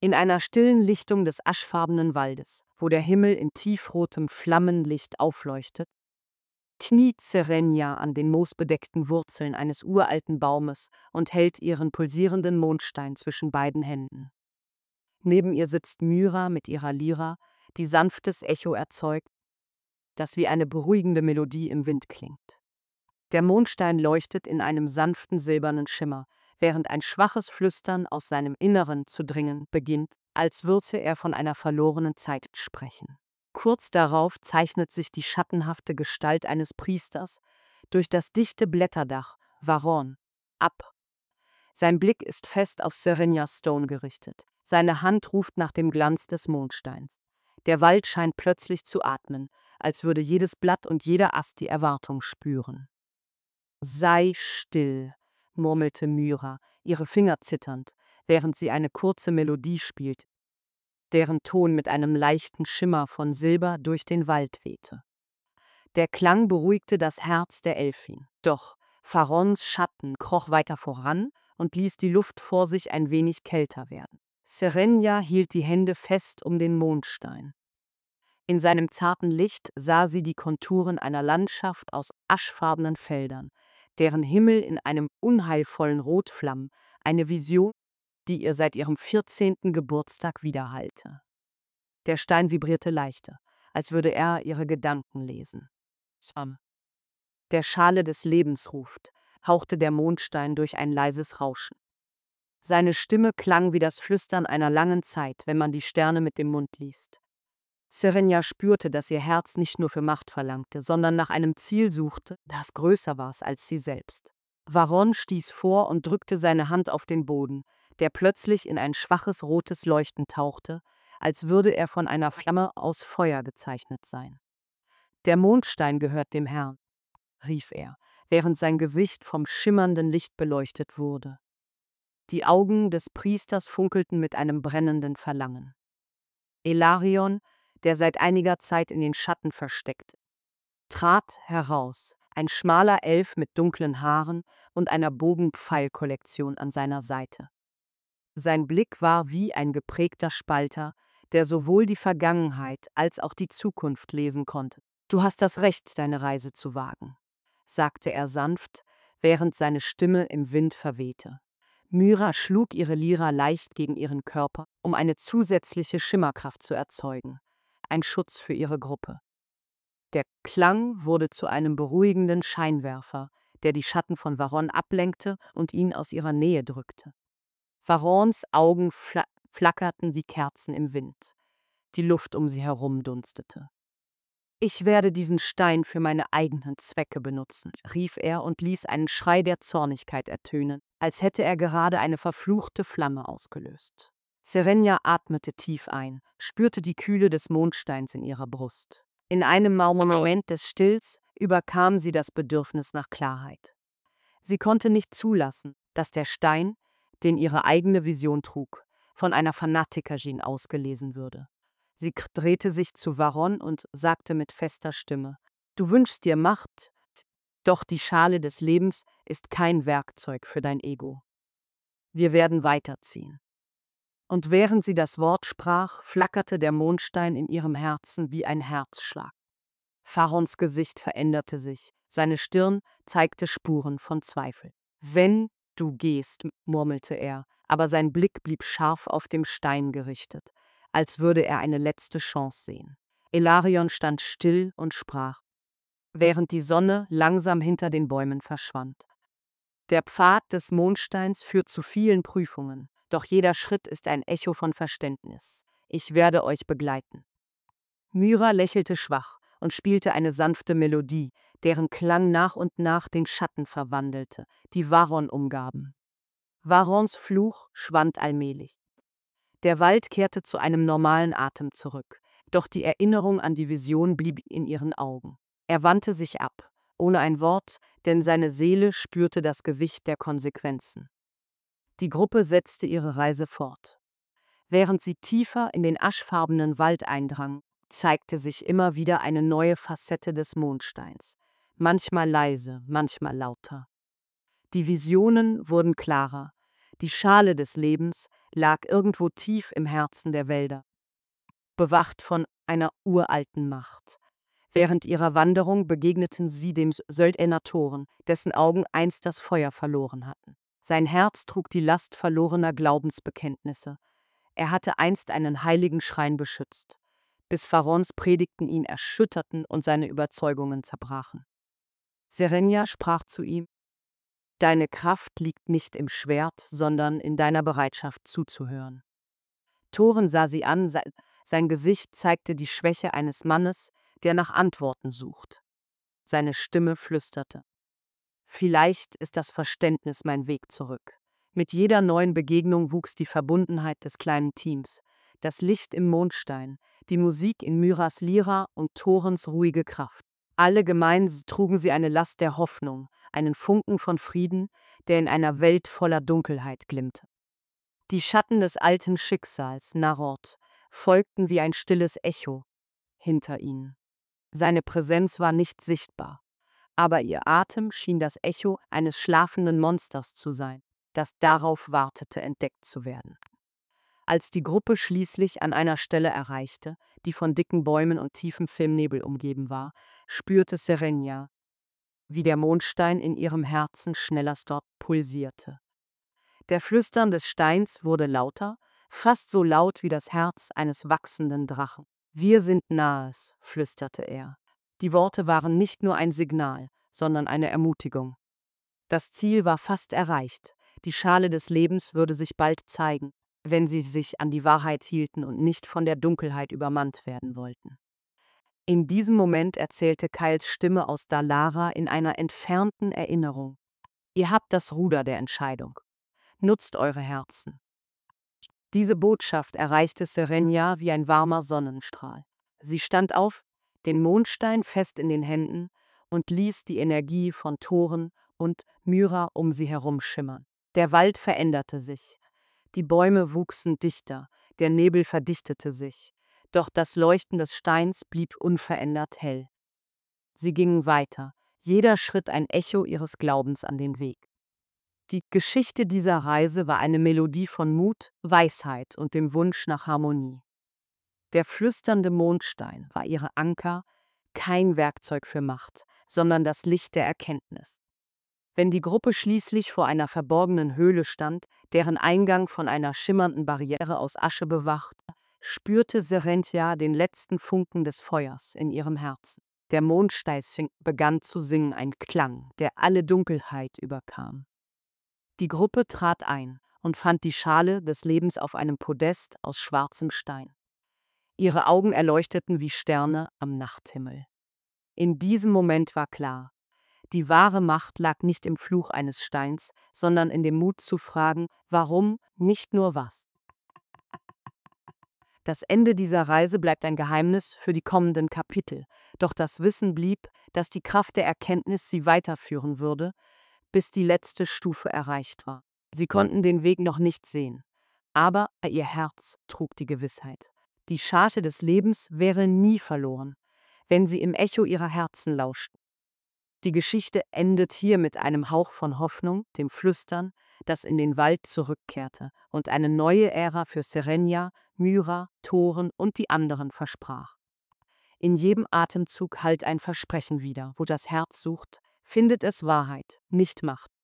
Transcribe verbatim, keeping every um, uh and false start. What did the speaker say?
In einer stillen Lichtung des aschfarbenen Waldes, wo der Himmel in tiefrotem Flammenlicht aufleuchtet, kniet Serenia an den moosbedeckten Wurzeln eines uralten Baumes und hält ihren pulsierenden Mondstein zwischen beiden Händen. Neben ihr sitzt Myra mit ihrer Lyra, die sanftes Echo erzeugt, das wie eine beruhigende Melodie im Wind klingt. Der Mondstein leuchtet in einem sanften silbernen Schimmer, während ein schwaches Flüstern aus seinem Inneren zu dringen beginnt, als würde er von einer verlorenen Zeit sprechen. Kurz darauf zeichnet sich die schattenhafte Gestalt eines Priesters durch das dichte Blätterdach Varon ab. Sein Blick ist fest auf Serenia Stone gerichtet. Seine Hand ruft nach dem Glanz des Mondsteins. Der Wald scheint plötzlich zu atmen, als würde jedes Blatt und jeder Ast die Erwartung spüren. »Sei still«, murmelte Myra, ihre Finger zitternd, während sie eine kurze Melodie spielt, deren Ton mit einem leichten Schimmer von Silber durch den Wald wehte. Der Klang beruhigte das Herz der Elfin. Doch Varons Schatten kroch weiter voran und ließ die Luft vor sich ein wenig kälter werden. Serenia hielt die Hände fest um den Mondstein. In seinem zarten Licht sah sie die Konturen einer Landschaft aus aschfarbenen Feldern, deren Himmel in einem unheilvollen Rot flammen, eine Vision, die ihr seit ihrem vierzehnten Geburtstag widerhallte. Der Stein vibrierte leichter, als würde er ihre Gedanken lesen. Swam. Der Schale des Lebens ruft, hauchte der Mondstein durch ein leises Rauschen. Seine Stimme klang wie das Flüstern einer langen Zeit, wenn man die Sterne mit dem Mund liest. Serenia spürte, dass ihr Herz nicht nur für Macht verlangte, sondern nach einem Ziel suchte, das größer war als sie selbst. Varon stieß vor und drückte seine Hand auf den Boden, der plötzlich in ein schwaches rotes Leuchten tauchte, als würde er von einer Flamme aus Feuer gezeichnet sein. »Der Mondstein gehört dem Herrn«, rief er, während sein Gesicht vom schimmernden Licht beleuchtet wurde. Die Augen des Priesters funkelten mit einem brennenden Verlangen. Elarion, der seit einiger Zeit in den Schatten versteckt, trat heraus, ein schmaler Elf mit dunklen Haaren und einer Bogenpfeilkollektion an seiner Seite. Sein Blick war wie ein geprägter Spalter, der sowohl die Vergangenheit als auch die Zukunft lesen konnte. »Du hast das Recht, deine Reise zu wagen«, sagte er sanft, während seine Stimme im Wind verwehte. Myra schlug ihre Lyra leicht gegen ihren Körper, um eine zusätzliche Schimmerkraft zu erzeugen, ein Schutz für ihre Gruppe. Der Klang wurde zu einem beruhigenden Scheinwerfer, der die Schatten von Varon ablenkte und ihn aus ihrer Nähe drückte. Varons Augen fla flackerten wie Kerzen im Wind. Die Luft um sie herum dunstete. »Ich werde diesen Stein für meine eigenen Zwecke benutzen«, rief er und ließ einen Schrei der Zornigkeit ertönen, als hätte er gerade eine verfluchte Flamme ausgelöst. Serenia atmete tief ein, spürte die Kühle des Mondsteins in ihrer Brust. In einem Moment des Stills überkam sie das Bedürfnis nach Klarheit. Sie konnte nicht zulassen, dass der Stein, den ihre eigene Vision trug, von einer Fanatikerin ausgelesen würde. Sie drehte sich zu Varon und sagte mit fester Stimme: »Du wünschst dir Macht, doch die Schale des Lebens ist kein Werkzeug für dein Ego. Wir werden weiterziehen.« Und während sie das Wort sprach, flackerte der Mondstein in ihrem Herzen wie ein Herzschlag. Varons Gesicht veränderte sich, seine Stirn zeigte Spuren von Zweifel. »Wenn du gehst«, murmelte er, aber sein Blick blieb scharf auf dem Stein gerichtet, als würde er eine letzte Chance sehen. Elarion stand still und sprach, während die Sonne langsam hinter den Bäumen verschwand. »Der Pfad des Mondsteins führt zu vielen Prüfungen, doch jeder Schritt ist ein Echo von Verständnis. Ich werde euch begleiten.« Myra lächelte schwach und spielte eine sanfte Melodie, deren Klang nach und nach den Schatten verwandelte, die Varon umgaben. Varons Fluch schwand allmählich. Der Wald kehrte zu einem normalen Atem zurück, doch die Erinnerung an die Vision blieb in ihren Augen. Er wandte sich ab, ohne ein Wort, denn seine Seele spürte das Gewicht der Konsequenzen. Die Gruppe setzte ihre Reise fort. Während sie tiefer in den aschfarbenen Wald eindrang, zeigte sich immer wieder eine neue Facette des Mondsteins, manchmal leise, manchmal lauter. Die Visionen wurden klarer, die Schale des Lebens, lag irgendwo tief im Herzen der Wälder, bewacht von einer uralten Macht. Während ihrer Wanderung begegneten sie dem Söldner Thoren, dessen Augen einst das Feuer verloren hatten. Sein Herz trug die Last verlorener Glaubensbekenntnisse. Er hatte einst einen heiligen Schrein beschützt, bis Pharaons Predigten ihn erschütterten und seine Überzeugungen zerbrachen. Serenia sprach zu ihm: Deine Kraft liegt nicht im Schwert, sondern in deiner Bereitschaft zuzuhören. Thoren sah sie an, sein Gesicht zeigte die Schwäche eines Mannes, der nach Antworten sucht. Seine Stimme flüsterte: Vielleicht ist das Verständnis mein Weg zurück. Mit jeder neuen Begegnung wuchs die Verbundenheit des kleinen Teams, das Licht im Mondstein, die Musik in Myras Lyra und Thorens ruhige Kraft. Alle gemeinsam trugen sie eine Last der Hoffnung, einen Funken von Frieden, der in einer Welt voller Dunkelheit glimmte. Die Schatten des alten Schicksals, Narod, folgten wie ein stilles Echo hinter ihnen. Seine Präsenz war nicht sichtbar, aber ihr Atem schien das Echo eines schlafenden Monsters zu sein, das darauf wartete, entdeckt zu werden. Als die Gruppe schließlich an einer Stelle erreichte, die von dicken Bäumen und tiefem Filmnebel umgeben war, spürte Serenia, wie der Mondstein in ihrem Herzen schneller dort pulsierte. Der Flüstern des Steins wurde lauter, fast so laut wie das Herz eines wachsenden Drachen. Wir sind nahes, flüsterte er. Die Worte waren nicht nur ein Signal, sondern eine Ermutigung. Das Ziel war fast erreicht. Die Schale des Lebens würde sich bald zeigen, wenn sie sich an die Wahrheit hielten und nicht von der Dunkelheit übermannt werden wollten. In diesem Moment erzählte Kyles Stimme aus Dalara in einer entfernten Erinnerung: Ihr habt das Ruder der Entscheidung. Nutzt eure Herzen. Diese Botschaft erreichte Serenia wie ein warmer Sonnenstrahl. Sie stand auf, den Mondstein fest in den Händen, und ließ die Energie von Thoren und Myra um sie herum schimmern. Der Wald veränderte sich. Die Bäume wuchsen dichter, der Nebel verdichtete sich, doch das Leuchten des Steins blieb unverändert hell. Sie gingen weiter, jeder Schritt ein Echo ihres Glaubens an den Weg. Die Geschichte dieser Reise war eine Melodie von Mut, Weisheit und dem Wunsch nach Harmonie. Der flüsternde Mondstein war ihre Anker, kein Werkzeug für Macht, sondern das Licht der Erkenntnis. Wenn die Gruppe schließlich vor einer verborgenen Höhle stand, deren Eingang von einer schimmernden Barriere aus Asche bewacht, spürte Serenia den letzten Funken des Feuers in ihrem Herzen. Der Mondstein begann zu singen, ein Klang, der alle Dunkelheit überkam. Die Gruppe trat ein und fand die Schale des Lebens auf einem Podest aus schwarzem Stein. Ihre Augen erleuchteten wie Sterne am Nachthimmel. In diesem Moment war klar: Die wahre Macht lag nicht im Fluch eines Steins, sondern in dem Mut zu fragen, warum, nicht nur was. Das Ende dieser Reise bleibt ein Geheimnis für die kommenden Kapitel, doch das Wissen blieb, dass die Kraft der Erkenntnis sie weiterführen würde, bis die letzte Stufe erreicht war. Sie konnten den Weg noch nicht sehen, aber ihr Herz trug die Gewissheit: Die Scharte des Lebens wäre nie verloren, wenn sie im Echo ihrer Herzen lauschten. Die Geschichte endet hier mit einem Hauch von Hoffnung, dem Flüstern, das in den Wald zurückkehrte und eine neue Ära für Serenia, Myra, Thoren und die anderen versprach. In jedem Atemzug hallt ein Versprechen wieder: Wo das Herz sucht, findet es Wahrheit, nicht Macht.